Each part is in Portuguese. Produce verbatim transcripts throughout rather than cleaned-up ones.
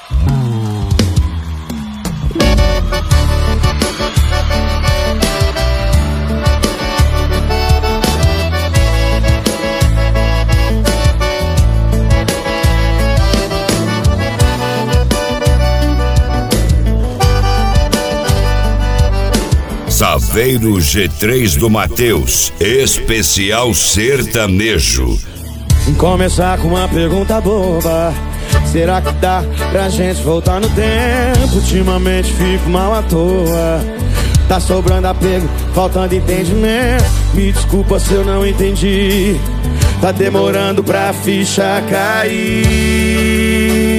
Saveiro G três do Mateus, especial sertanejo. Começar com uma pergunta boba: será que dá pra gente voltar no tempo? Ultimamente fico mal à toa. Tá sobrando apego, faltando entendimento. Me desculpa se eu não entendi. Tá demorando pra ficha cair.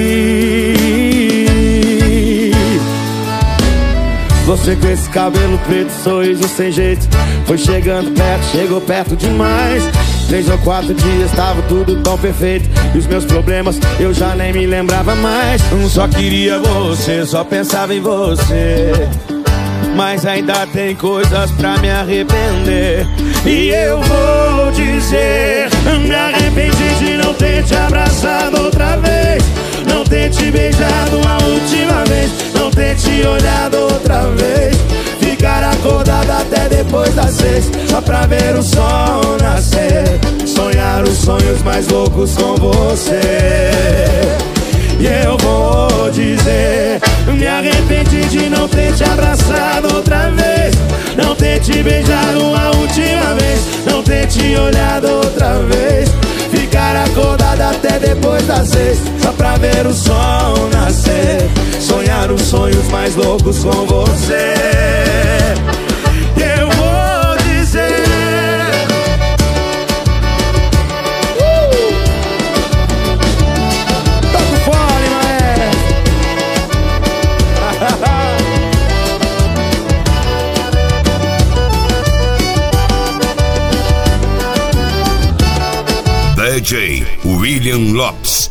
Você com esse cabelo preto, sorriso sem jeito, foi chegando perto, chegou perto demais. Três ou quatro dias tava tudo tão perfeito, e os meus problemas eu já nem me lembrava mais. Só queria você, só pensava em você, mas ainda tem coisas pra me arrepender. E eu vou dizer, me arrependi de não ter te abraçado outra vez, não ter te beijado a última vez, não ter te olhado outra vez, ficar acordado até depois das seis, só pra ver o sol nascer, sonhar os sonhos mais loucos com você. E eu vou dizer, me arrependi de não ter te abraçado outra vez, não ter te beijado uma última vez, não ter te olhado outra vez, ficar acordado até depois das seis, só pra ver o sol nascer, sonhar os sonhos mais loucos com você. Eu vou dizer, uh! Toca fora, maestro. D J William Lopes.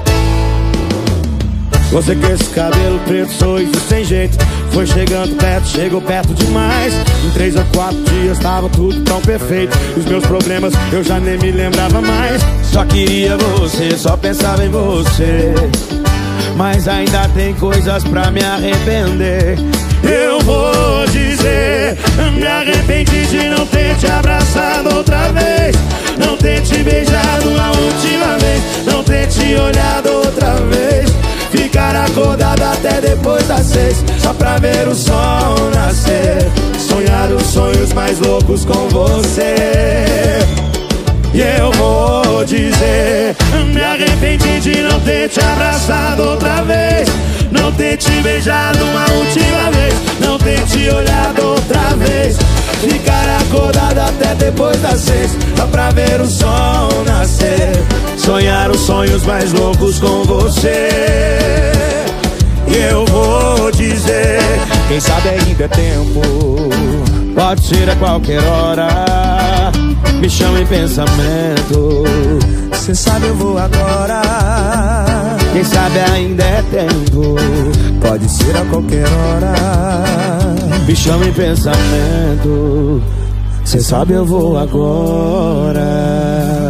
Você com esse cabelo preto, sorriso sem jeito, foi chegando perto, chegou perto demais. Em três ou quatro dias tava tudo tão perfeito, os meus problemas eu já nem me lembrava mais. Só queria você, só pensava em você, mas ainda tem coisas pra me arrepender. Eu vou dizer, me arrependi de não ter te abraçado outra vez, não ter te beijado a última vez, não ter te olhado outra vez, ficar acordado até depois das seis, só pra ver o sol nascer, sonhar os sonhos mais loucos com você. E eu vou dizer, me arrependi de não ter te abraçado outra vez, não ter te beijado uma última vez, não ter te olhado outra vez, ficar acordado até depois das seis, só pra ver o sol nascer, sonhar os sonhos mais loucos com você. E eu vou dizer, quem sabe ainda é tempo, pode ser a qualquer hora, me chama em pensamento, cê sabe eu vou agora. Quem sabe ainda é tempo, pode ser a qualquer hora, me chama em pensamento, cê sabe eu vou agora.